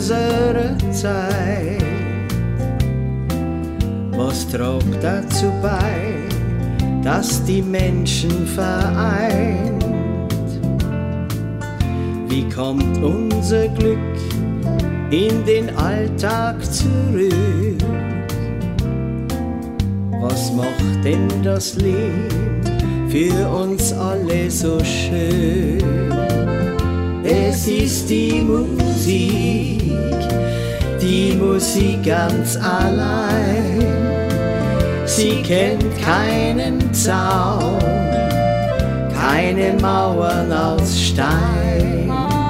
unserer Zeit. Was trägt dazu bei, dass die Menschen vereint? Wie kommt unser Glück in den Alltag zurück? Was macht denn das Leben für uns alle so schön? Es ist die Musik ganz allein. Sie kennt keinen Zaun, keine Mauern aus Stein.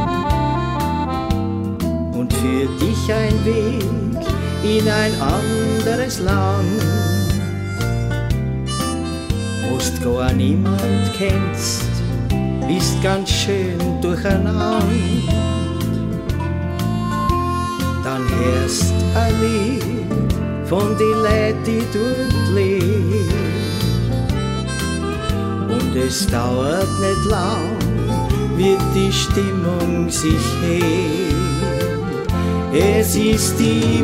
Und für dich ein Weg in ein anderes Land, wo's gar niemand kennst, ist ganz schön durcheinander. Dann hörst ein Lied von die Leuten, die dort leben. Und es dauert nicht lang, wird die Stimmung sich heben. Es ist die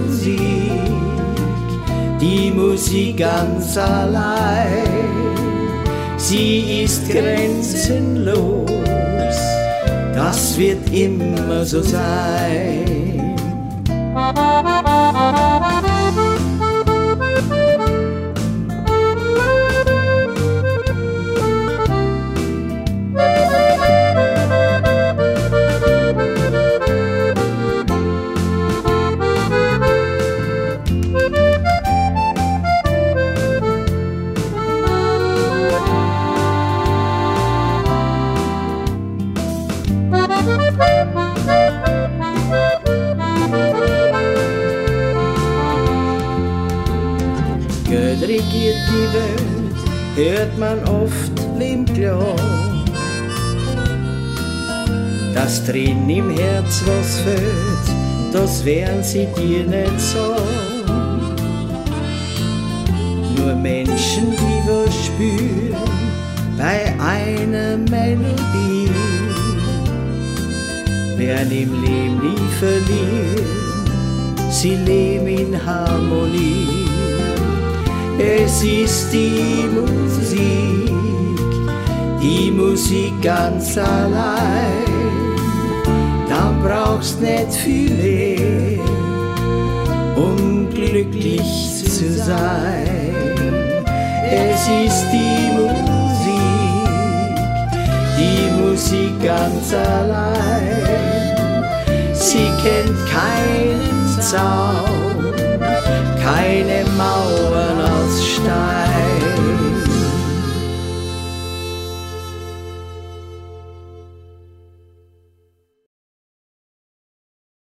Musik ganz allein. Sie ist grenzenlos, das wird immer so sein. Geld regiert die Welt, hört man oft im Klang. Dass drin im Herz was fehlt, das werden sie dir nicht sagen. Nur Menschen, die was spüren bei einer Melodie, werden im Leben nie verlieren, sie leben in Harmonie. Es ist die Musik ganz allein. Dann brauchst nicht viel mehr, um glücklich zu sein. Es ist die Musik ganz allein. Sie kennt keinen Zaun, keine Macht